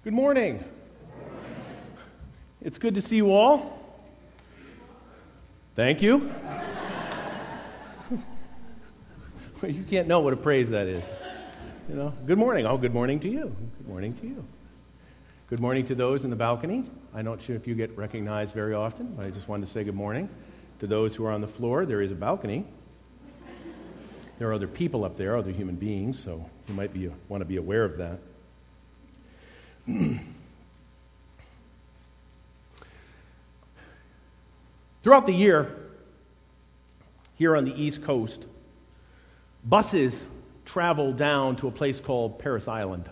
Good morning. It's good to see you all. Thank you. You can't know what a praise that is. You know, good morning. Oh, good morning to you. Good morning to you. Good morning to those in the balcony. I'm not sure if you get recognized very often, but I just wanted to say good morning. To those who are on the floor, there is a balcony. There are other people up there, other human beings, so you might want to be aware of that. Throughout the year, here on the East Coast, buses travel down to a place called Parris Island.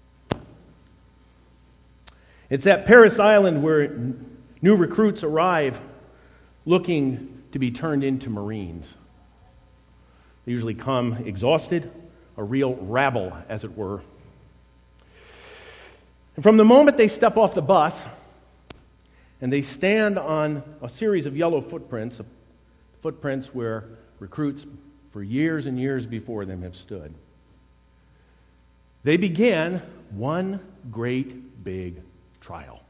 It's at Parris Island where new recruits arrive looking to be turned into Marines. They usually come exhausted, a real rabble, as it were. And from the moment they step off the bus and they stand on a series of yellow footprints where recruits for years and years before them have stood, they begin one great big trial.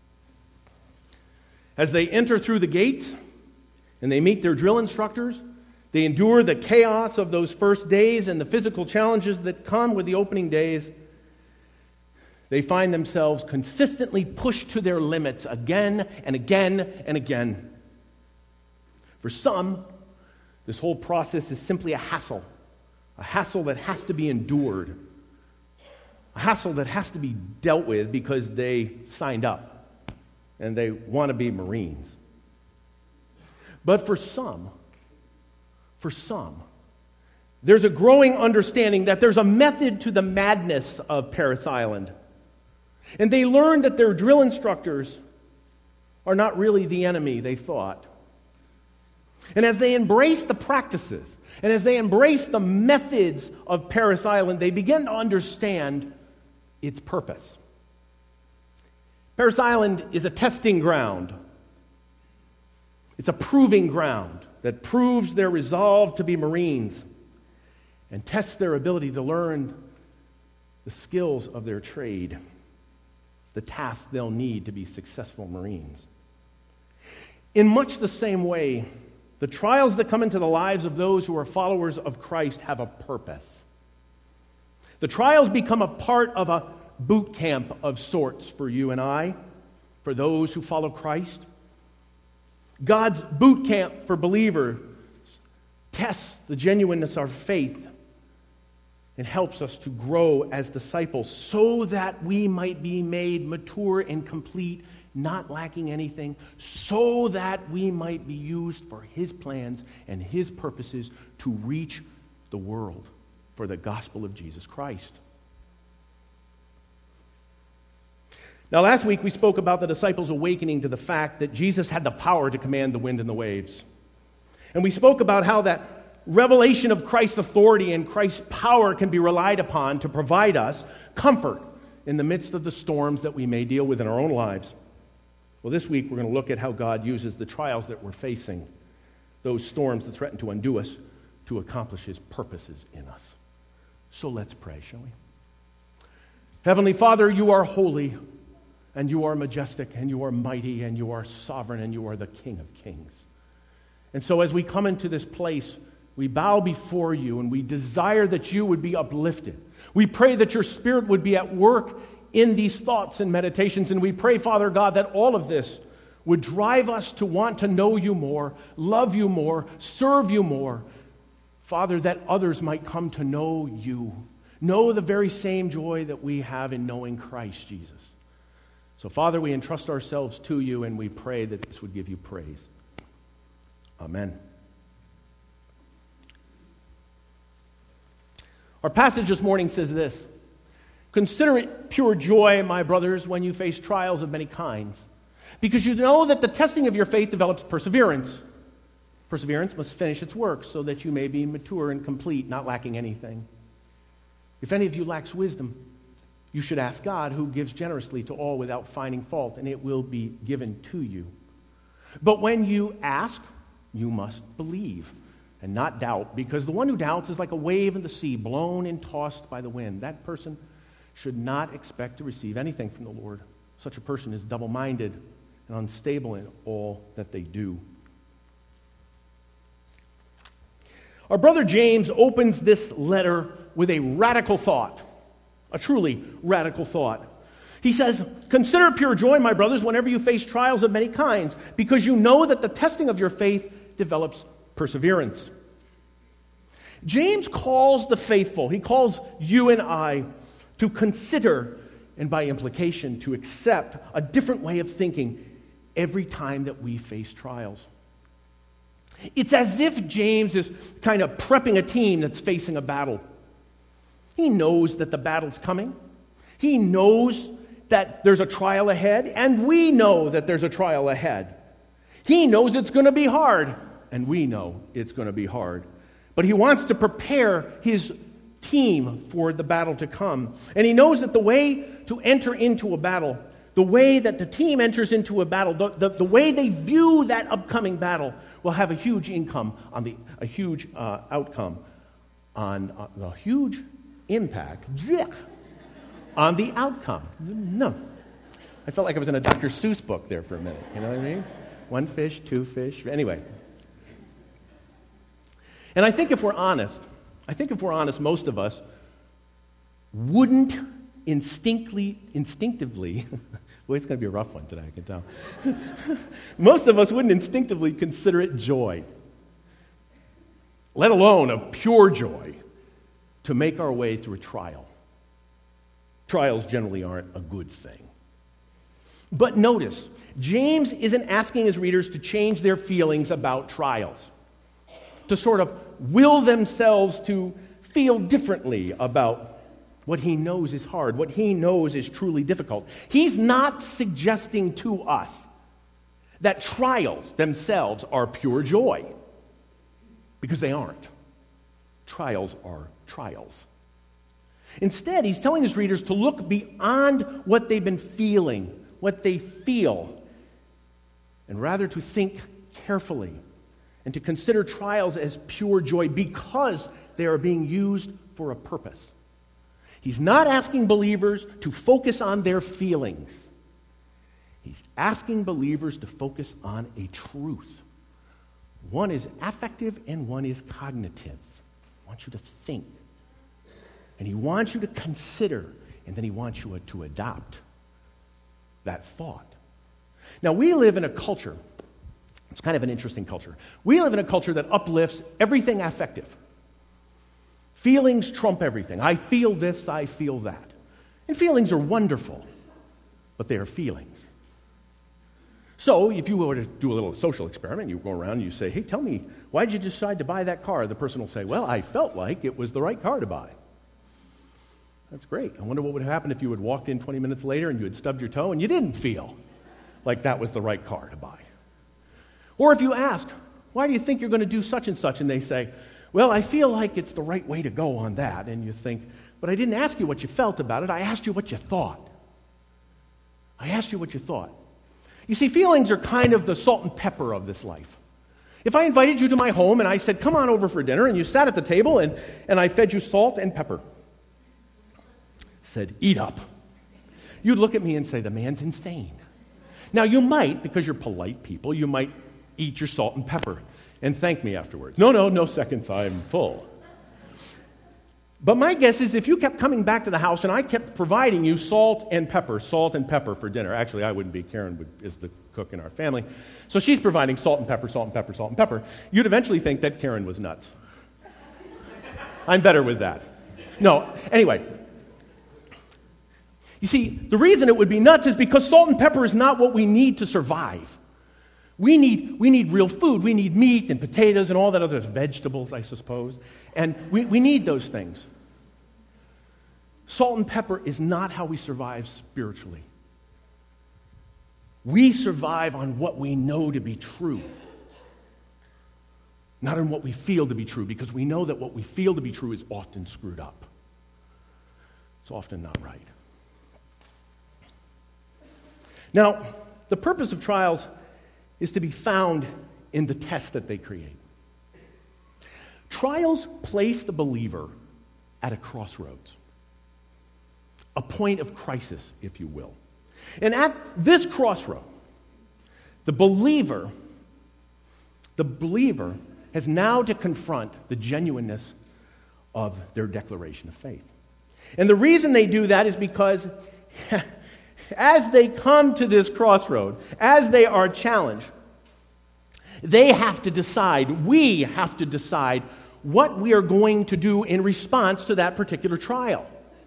As they enter through the gates and they meet their drill instructors, they endure the chaos of those first days and the physical challenges that come with the opening days. They find themselves consistently pushed to their limits again and again and again. For some, this whole process is simply a hassle that has to be endured, a hassle that has to be dealt with because they signed up and they want to be Marines. But for some, there's a growing understanding that there's a method to the madness of Parris Island. And they learn that their drill instructors are not really the enemy they thought. And as they embrace the practices, and as they embrace the methods of Parris Island, they begin to understand its purpose. Parris Island is a testing ground. It's a proving ground that proves their resolve to be Marines and tests their ability to learn the skills of their trade, the tasks they'll need to be successful Marines. In much the same way, the trials that come into the lives of those who are followers of Christ have a purpose. The trials become a part of a boot camp of sorts for you and I, for those who follow Christ. God's boot camp for believers tests the genuineness of our faith and helps us to grow as disciples so that we might be made mature and complete, not lacking anything, so that we might be used for His plans and His purposes to reach the world for the gospel of Jesus Christ. Now, last week we spoke about the disciples awakening to the fact that Jesus had the power to command the wind and the waves. And we spoke about how that revelation of Christ's authority and Christ's power can be relied upon to provide us comfort in the midst of the storms that we may deal with in our own lives. Well, this week we're going to look at how God uses the trials that we're facing, those storms that threaten to undo us, to accomplish His purposes in us. So let's pray, shall we? Heavenly Father, You are holy, and You are majestic, and You are mighty, and You are sovereign, and You are the King of kings. And so as we come into this place, we bow before You, and we desire that You would be uplifted. We pray that Your Spirit would be at work in these thoughts and meditations, and we pray, Father God, that all of this would drive us to want to know You more, love You more, serve You more. Father, that others might come to know You, know the very same joy that we have in knowing Christ Jesus. So, Father, we entrust ourselves to You, and we pray that this would give You praise. Amen. Our passage this morning says this: "Consider it pure joy, my brothers, when you face trials of many kinds, because you know that the testing of your faith develops perseverance. Perseverance must finish its work, so that you may be mature and complete, not lacking anything. If any of you lacks wisdom, you should ask God, who gives generously to all without finding fault, and it will be given to you. But when you ask, you must believe and not doubt, because the one who doubts is like a wave in the sea, blown and tossed by the wind. That person should not expect to receive anything from the Lord. Such a person is double-minded and unstable in all that they do. Our brother James opens this letter with a radical thought, a truly radical thought. He says, "Consider it pure joy, my brothers, whenever you face trials of many kinds, because you know that the testing of your faith develops perseverance." James calls the faithful, he calls you and I to consider, and by implication, to accept a different way of thinking every time that we face trials. It's as if James is kind of prepping a team that's facing a battle. He knows that the battle's coming. He knows that there's a trial ahead, and we know that there's a trial ahead. He knows it's going to be hard, and we know it's going to be hard. But he wants to prepare his team for the battle to come. And he knows that the way to enter into a battle, the way that the team enters into a battle, the way they view that upcoming battle will have a huge outcome on the huge impact on the outcome. No. I felt like I was in a Dr. Seuss book there for a minute. You know what I mean? One fish, two fish. Anyway. And I think if we're honest, most of us wouldn't instinctively, well, it's going to be a rough one today, I can tell. Most of us wouldn't instinctively consider it joy, let alone a pure joy, to make our way through a trial. Trials generally aren't a good thing. But notice, James isn't asking his readers to change their feelings about trials, to sort of will themselves to feel differently about what he knows is hard, what he knows is truly difficult. He's not suggesting to us that trials themselves are pure joy, because they aren't. Trials are trials. Instead, he's telling his readers to look beyond what they've been feeling, what they feel, and rather to think carefully and to consider trials as pure joy because they are being used for a purpose. He's not asking believers to focus on their feelings. He's asking believers to focus on a truth. One is affective and one is cognitive. He wants you to think. And he wants you to consider, and then he wants you to adopt that thought. Now, we live in a culture, it's kind of an interesting culture. We live in a culture that uplifts everything affective. Feelings trump everything. I feel this, I feel that. And feelings are wonderful, but they are feelings. So, if you were to do a little social experiment, you go around and you say, "Hey, tell me, why did you decide to buy that car?" The person will say, "Well, I felt like it was the right car to buy." That's great. I wonder what would happen if you had walked in 20 minutes later and you had stubbed your toe and you didn't feel like that was the right car to buy. Or if you ask, "Why do you think you're going to do such and such?" and they say, "Well, I feel like it's the right way to go on that." And you think, "But I didn't ask you what you felt about it. I asked you what you thought." I asked you what you thought. You see, feelings are kind of the salt and pepper of this life. If I invited you to my home and I said, "Come on over for dinner," and you sat at the table and I fed you salt and pepper, said, "Eat up," you'd look at me and say, "The man's insane." Now, you might, because you're polite people, you might eat your salt and pepper and thank me afterwards. No seconds, I'm full. But my guess is if you kept coming back to the house and I kept providing you salt and pepper for dinner. Actually, I wouldn't be. Karen is the cook in our family. So she's providing salt and pepper. You'd eventually think that Karen was nuts. I'm better with that. No, anyway. You see, the reason it would be nuts is because salt and pepper is not what we need to survive. We need real food. We need meat and potatoes and all that other vegetables, I suppose. And we need those things. Salt and pepper is not how we survive spiritually. We survive on what we know to be true, not on what we feel to be true, because we know that what we feel to be true is often screwed up. It's often not right. Now, the purpose of trials is to be found in the test that they create. Trials place the believer at a crossroads, a point of crisis, if you will. And at this crossroad, the believer has now to confront the genuineness of their declaration of faith. And the reason they do that is because as they come to this crossroad, as they are challenged, they have to decide, we have to decide what we are going to do in response to that particular trial.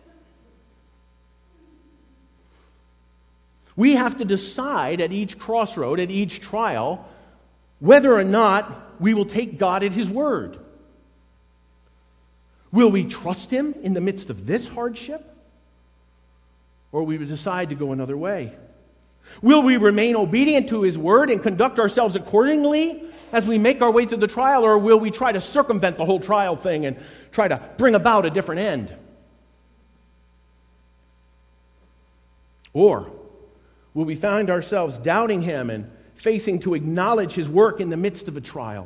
We have to decide at each crossroad, at each trial, whether or not we will take God at His word. Will we trust Him in the midst of this hardship? Or will we decide to go another way? Will we remain obedient to His word and conduct ourselves accordingly as we make our way through the trial? Or will we try to circumvent the whole trial thing and try to bring about a different end? Or will we find ourselves doubting Him and facing to acknowledge His work in the midst of a trial?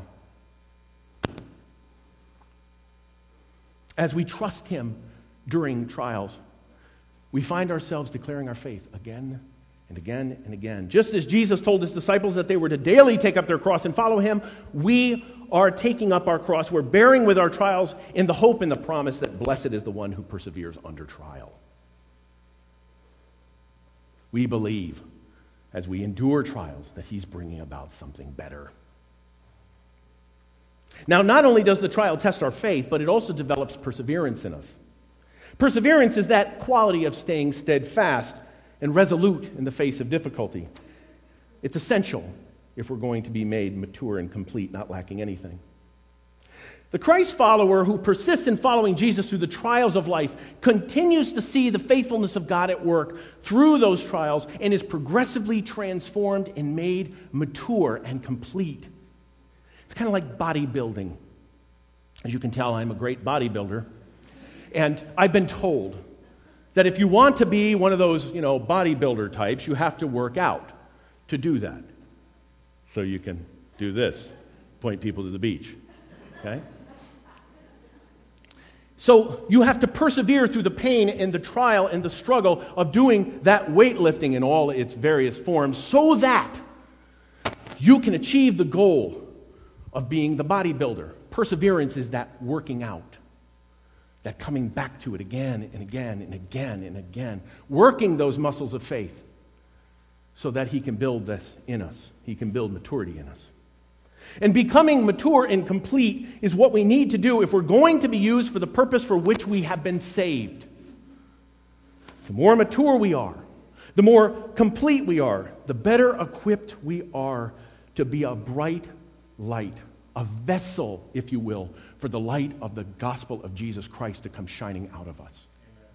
As we trust Him during trials, we find ourselves declaring our faith again and again and again. Just as Jesus told His disciples that they were to daily take up their cross and follow Him, we are taking up our cross. We're bearing with our trials in the hope and the promise that blessed is the one who perseveres under trial. We believe, as we endure trials, that He's bringing about something better. Now, not only does the trial test our faith, but it also develops perseverance in us. Perseverance is that quality of staying steadfast and resolute in the face of difficulty. It's essential if we're going to be made mature and complete, not lacking anything. The Christ follower who persists in following Jesus through the trials of life continues to see the faithfulness of God at work through those trials and is progressively transformed and made mature and complete. It's kind of like bodybuilding. As you can tell, I'm a great bodybuilder. And I've been told that if you want to be one of those, bodybuilder types, you have to work out to do that. So you can do this, point people to the beach. Okay? So you have to persevere through the pain and the trial and the struggle of doing that weightlifting in all its various forms so that you can achieve the goal of being the bodybuilder. Perseverance is that working out, that coming back to it again and again and again and again, working those muscles of faith so that He can build this in us. He can build maturity in us. And becoming mature and complete is what we need to do if we're going to be used for the purpose for which we have been saved. The more mature we are, the more complete we are, the better equipped we are to be a bright light, a vessel, if you will, for the light of the gospel of Jesus Christ to come shining out of us.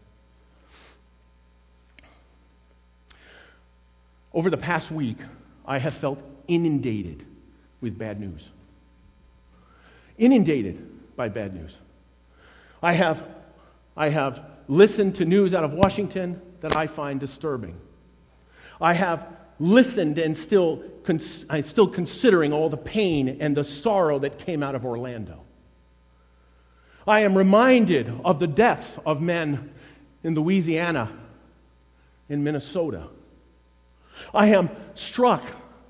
Over the past week, I have felt inundated with bad news. Inundated by bad news. I have listened to news out of Washington that I find disturbing. I have listened and I'm still considering all the pain and the sorrow that came out of Orlando. I am reminded of the deaths of men in Louisiana, in Minnesota. I am struck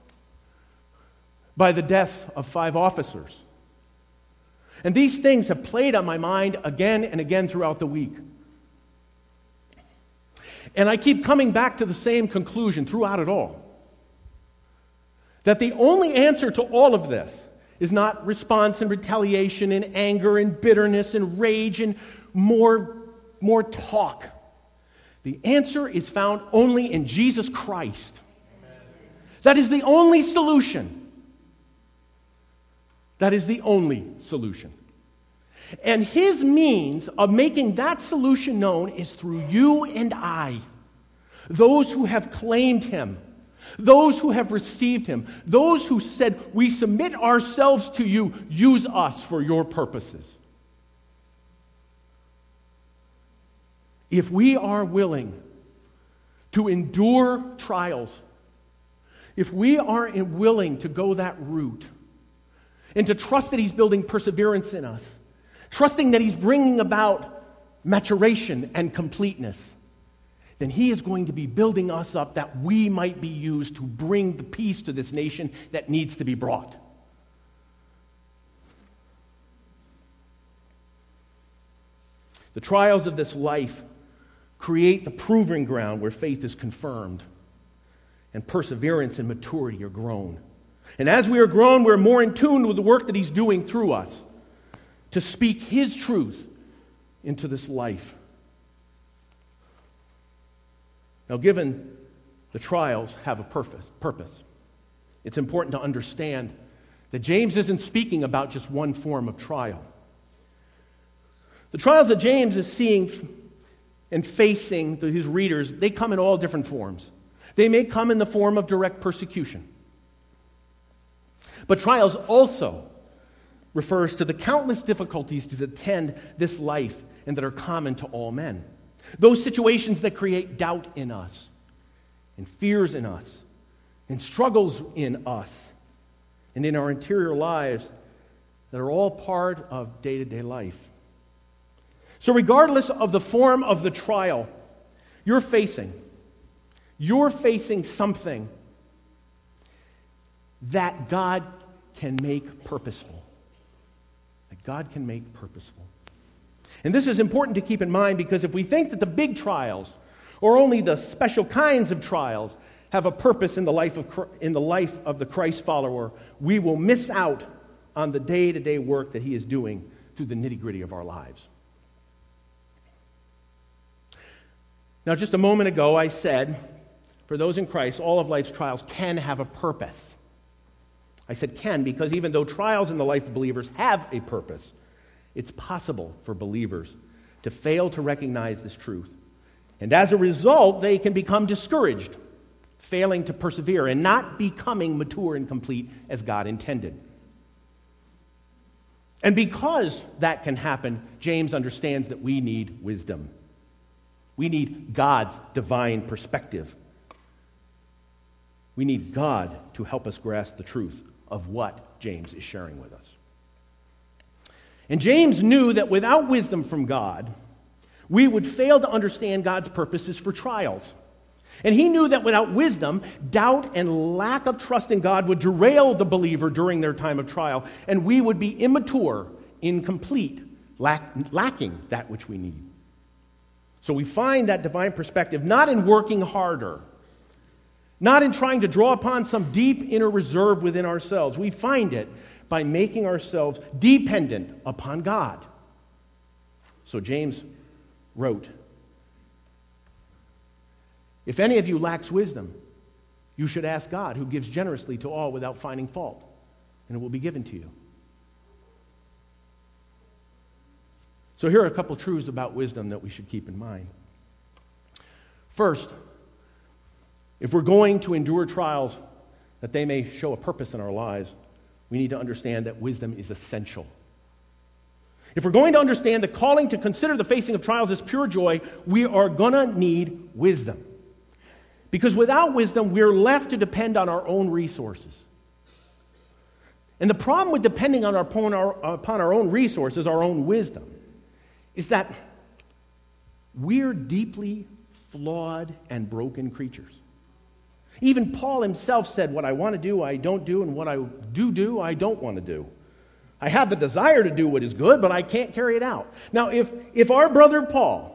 by the death of 5 officers. And these things have played on my mind again and again throughout the week. And I keep coming back to the same conclusion throughout it all. That the only answer to all of this is not response and retaliation and anger and bitterness and rage and more talk. The answer is found only in Jesus Christ. That is the only solution. That is the only solution. And His means of making that solution known is through you and I. Those who have claimed Him. Those who have received Him. Those who said, we submit ourselves to you. Use us for your purposes. If we are willing to endure trials, if we are willing to go that route, and to trust that He's building perseverance in us, trusting that He's bringing about maturation and completeness, then he is going to be building us up that we might be used to bring the peace to this nation that needs to be brought. The trials of this life create the proving ground where faith is confirmed and perseverance and maturity are grown. And as we are grown, we're more in tune with the work that he's doing through us to speak his truth into this life. Now, given the trials have a purpose, it's important to understand that James isn't speaking about just one form of trial. The trials that James is seeing and facing his readers, they come in all different forms. They may come in the form of direct persecution. But trials also refers to the countless difficulties that attend this life and that are common to all men. Those situations that create doubt in us, and fears in us, and struggles in us, and in our interior lives that are all part of day-to-day life. So regardless of the form of the trial you're facing something that God can make purposeful. That God can make purposeful. And this is important to keep in mind because if we think that the big trials or only the special kinds of trials have a purpose in the life of the Christ follower, we will miss out on the day-to-day work that he is doing through the nitty-gritty of our lives. Now, just a moment ago, I said, for those in Christ, all of life's trials can have a purpose. I said can because even though trials in the life of believers have a purpose, it's possible for believers to fail to recognize this truth. And as a result, they can become discouraged, failing to persevere, and not becoming mature and complete as God intended. And because that can happen, James understands that we need wisdom. We need God's divine perspective. We need God to help us grasp the truth of what James is sharing with us. And James knew that without wisdom from God, we would fail to understand God's purposes for trials. And he knew that without wisdom, doubt and lack of trust in God would derail the believer during their time of trial, and we would be immature, incomplete, lacking that which we need. So we find that divine perspective not in working harder, not in trying to draw upon some deep inner reserve within ourselves. We find it by making ourselves dependent upon God. So James wrote, "If any of you lacks wisdom, you should ask God, who gives generously to all without finding fault, and it will be given to you." So here are a couple truths about wisdom that we should keep in mind. First, if we're going to endure trials that they may show a purpose in our lives, we need to understand that wisdom is essential. If we're going to understand the calling to consider the facing of trials as pure joy, we are going to need wisdom. Because without wisdom, we're left to depend on our own resources. And the problem with depending upon our own resources, our own wisdom, is that we're deeply flawed and broken creatures. Even Paul himself said, what I want to do, I don't do, and what I do, I don't want to do. I have the desire to do what is good, but I can't carry it out. Now, if our brother Paul,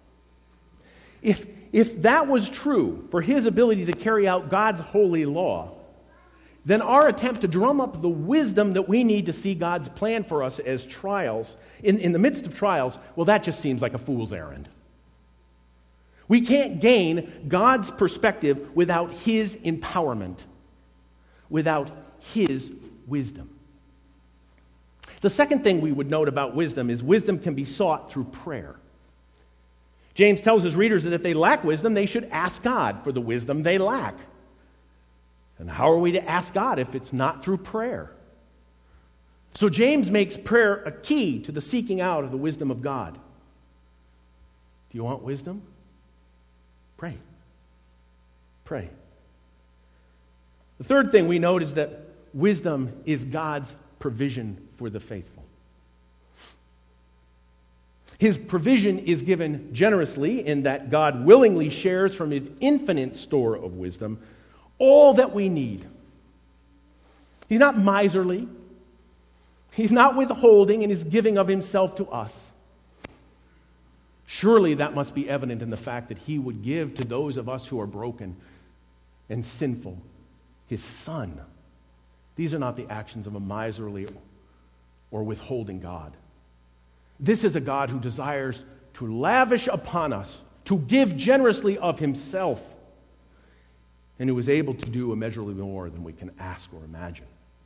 if that was true for his ability to carry out God's holy law, then our attempt to drum up the wisdom that we need to see God's plan for us as trials, in the midst of trials, well, that just seems like a fool's errand. We can't gain God's perspective without his empowerment, without his wisdom. The second thing we would note about wisdom is wisdom can be sought through prayer. James tells his readers that if they lack wisdom, they should ask God for the wisdom they lack. And how are we to ask God if it's not through prayer? So James makes prayer a key to the seeking out of the wisdom of God. Do you want wisdom? Pray. Pray. The third thing we note is that wisdom is God's provision for the faithful. His provision is given generously in that God willingly shares from His infinite store of wisdom all that we need. He's not miserly. He's not withholding in His giving of Himself to us. Surely that must be evident in the fact that He would give to those of us who are broken and sinful His Son. These are not the actions of a miserly or withholding God. This is a God who desires to lavish upon us, to give generously of Himself, and who is able to do immeasurably more than we can ask or imagine.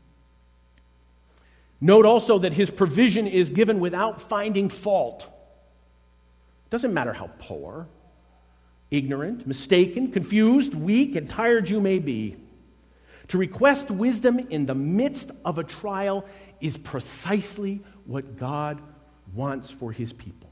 Note also that His provision is given without finding fault. It doesn't matter how poor, ignorant, mistaken, confused, weak, and tired you may be. To request wisdom in the midst of a trial is precisely what God wants for His people.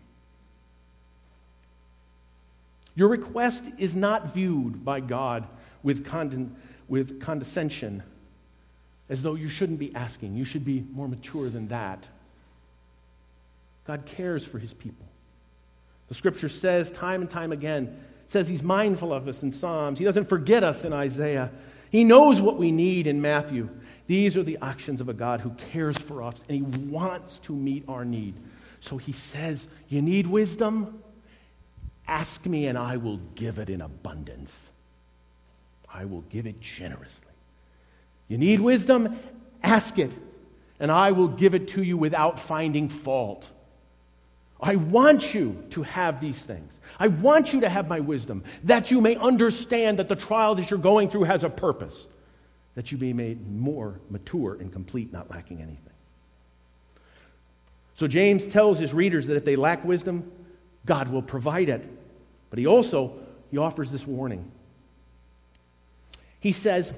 Your request is not viewed by God with condescension, as though you shouldn't be asking. You should be more mature than that. God cares for His people. The Scripture says time and time again, says He's mindful of us in Psalms. He doesn't forget us in Isaiah. He knows what we need in Matthew. These are the actions of a God who cares for us, and He wants to meet our need. So He says, you need wisdom? Ask me and I will give it in abundance. I will give it generously. You need wisdom? Ask it, and I will give it to you without finding fault. I want you to have these things. I want you to have my wisdom, that you may understand that the trial that you're going through has a purpose, that you be made more mature and complete, not lacking anything. So James tells his readers that if they lack wisdom, God will provide it. But he offers this warning. He says,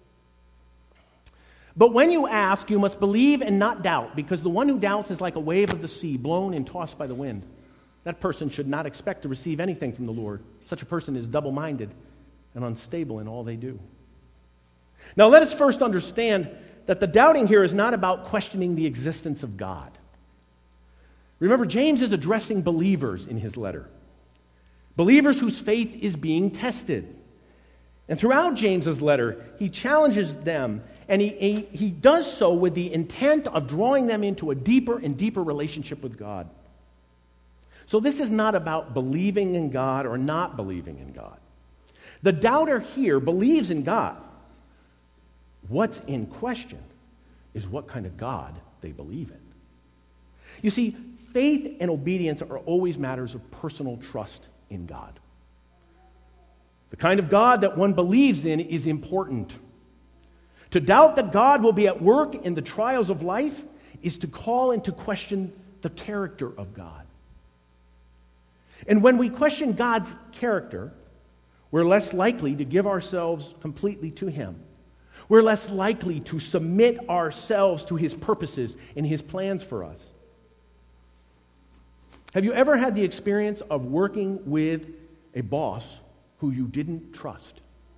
but when you ask, you must believe and not doubt, because the one who doubts is like a wave of the sea, blown and tossed by the wind. That person should not expect to receive anything from the Lord. Such a person is double-minded and unstable in all they do. Now let us first understand that the doubting here is not about questioning the existence of God. Remember, James is addressing believers in his letter. Believers whose faith is being tested. And throughout James's letter, he challenges them, and he does so with the intent of drawing them into a deeper and deeper relationship with God. So this is not about believing in God or not believing in God. The doubter here believes in God. What's in question is what kind of God they believe in. You see, faith and obedience are always matters of personal trust in God. The kind of God that one believes in is important. To doubt that God will be at work in the trials of life is to call into question the character of God. And when we question God's character, we're less likely to give ourselves completely to Him. We're less likely to submit ourselves to His purposes and His plans for us. Have you ever had the experience of working with a boss who you didn't trust?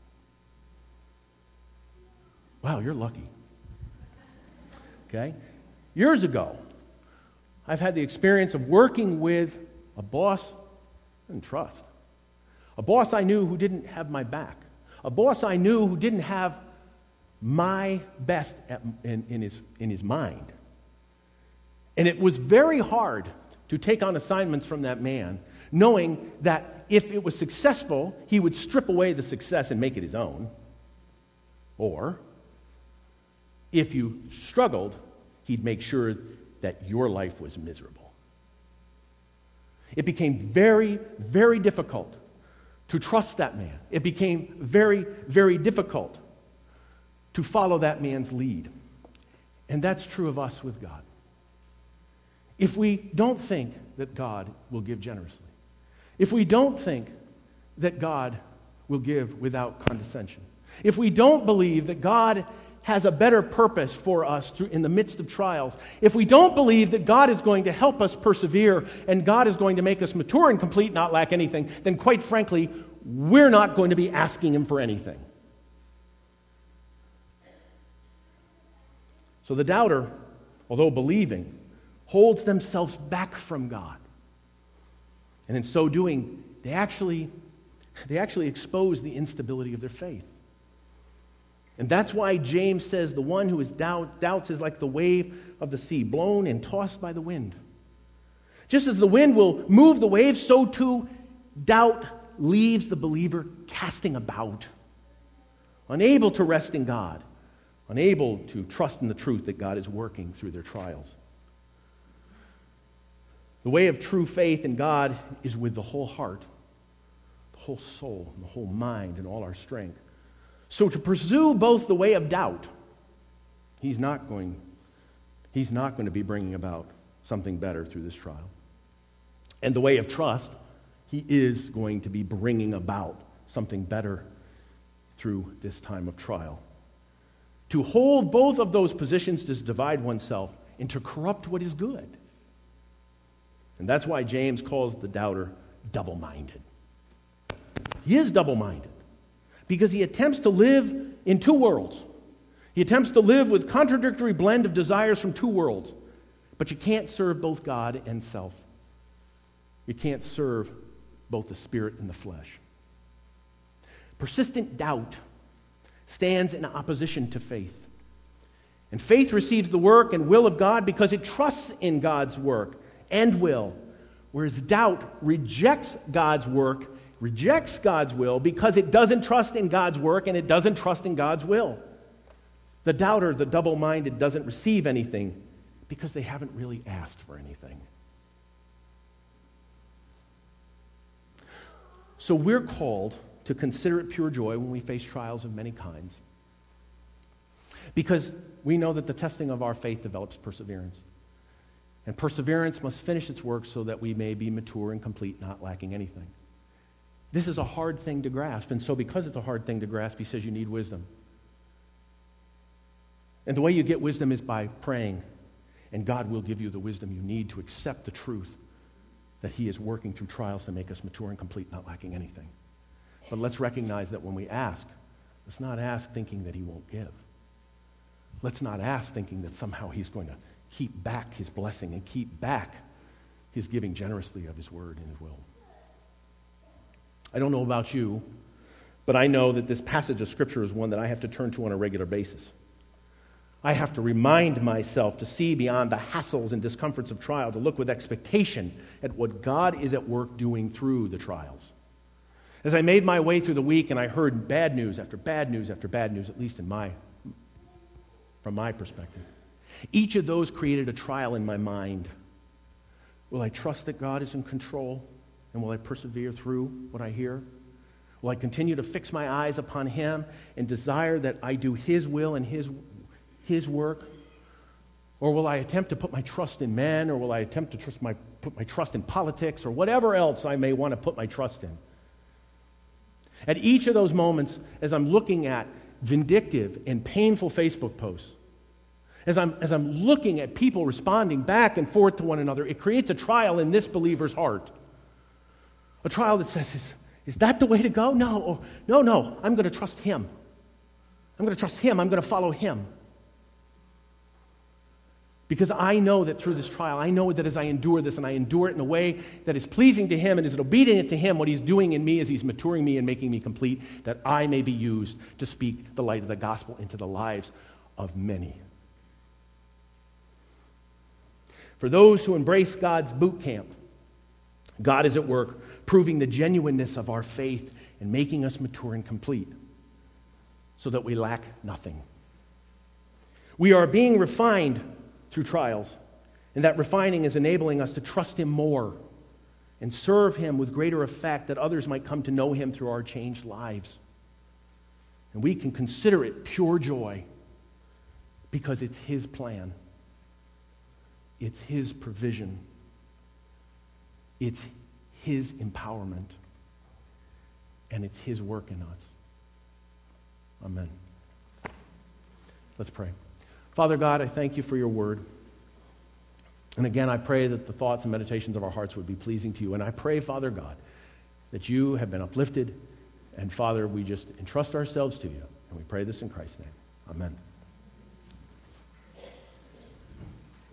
Wow, you're lucky. Okay? Years ago, I've had the experience of working with a boss I didn't trust. A boss I knew who didn't have my back. A boss I knew who didn't have my best in his mind. And it was very hard to take on assignments from that man, knowing that if it was successful, he would strip away the success and make it his own. Or, if you struggled, he'd make sure that your life was miserable. It became very, very difficult to trust that man. It became very, very difficult to follow that man's lead. And that's true of us with God. If we don't think that God will give generously, if we don't think that God will give without condescension, if we don't believe that God has a better purpose for us in the midst of trials, if we don't believe that God is going to help us persevere and God is going to make us mature and complete, not lack anything, then quite frankly, we're not going to be asking Him for anything. So the doubter, although believing, holds themselves back from God. And in so doing, they actually expose the instability of their faith. And that's why James says the one who doubts is like the wave of the sea, blown and tossed by the wind. Just as the wind will move the waves, so too doubt leaves the believer casting about, unable to rest in God, unable to trust in the truth that God is working through their trials. The way of true faith in God is with the whole heart, the whole soul, and the whole mind, and all our strength. So to pursue both the way of doubt, he's not going to be bringing about something better through this trial. And the way of trust, he is going to be bringing about something better through this time of trial. To hold both of those positions is to divide oneself and to corrupt what is good. And that's why James calls the doubter double-minded. He is double-minded because he attempts to live in two worlds. He attempts to live with contradictory blend of desires from two worlds. But you can't serve both God and self. You can't serve both the spirit and the flesh. Persistent doubt stands in opposition to faith. And faith receives the work and will of God because it trusts in God's work and will, whereas doubt rejects God's work, rejects God's will because it doesn't trust in God's work and it doesn't trust in God's will. The doubter, the double-minded, doesn't receive anything because they haven't really asked for anything. So we're called to consider it pure joy when we face trials of many kinds, because we know that the testing of our faith develops perseverance. And perseverance must finish its work so that we may be mature and complete, not lacking anything. This is a hard thing to grasp, and so because it's a hard thing to grasp, he says you need wisdom. And the way you get wisdom is by praying, and God will give you the wisdom you need to accept the truth that he is working through trials to make us mature and complete, not lacking anything. But let's recognize that when we ask, let's not ask thinking that he won't give. Let's not ask thinking that somehow he's going to keep back his blessing and keep back his giving generously of his word and his will. I don't know about you, but I know that this passage of Scripture is one that I have to turn to on a regular basis. I have to remind myself to see beyond the hassles and discomforts of trial, to look with expectation at what God is at work doing through the trials. As I made my way through the week and I heard bad news after bad news after bad news, at least from my perspective, each of those created a trial in my mind. Will I trust that God is in control? And will I persevere through what I hear? Will I continue to fix my eyes upon him and desire that I do his will and his work? Or will I attempt to put my trust in men? Or will I attempt to put my trust in politics? Or whatever else I may want to put my trust in? At each of those moments, as I'm looking at vindictive and painful Facebook posts, as I'm looking at people responding back and forth to one another, it creates a trial in this believer's heart. A trial that says, is that the way to go? No, I'm going to trust him. I'm going to trust him. I'm going to follow him. Because I know that through this trial, I know that as I endure this, and I endure it in a way that is pleasing to him and is obedient to him, what he's doing in me as he's maturing me and making me complete, that I may be used to speak the light of the gospel into the lives of many. For those who embrace God's boot camp, God is at work proving the genuineness of our faith and making us mature and complete so that we lack nothing. We are being refined through trials, and that refining is enabling us to trust him more and serve him with greater effect, that others might come to know him through our changed lives. And we can consider it pure joy because it's his plan. It's his provision. It's his empowerment. And it's his work in us. Amen. Let's pray. Father God, I thank you for your word. And again, I pray that the thoughts and meditations of our hearts would be pleasing to you. And I pray, Father God, that you have been uplifted. And Father, we just entrust ourselves to you. And we pray this in Christ's name. Amen.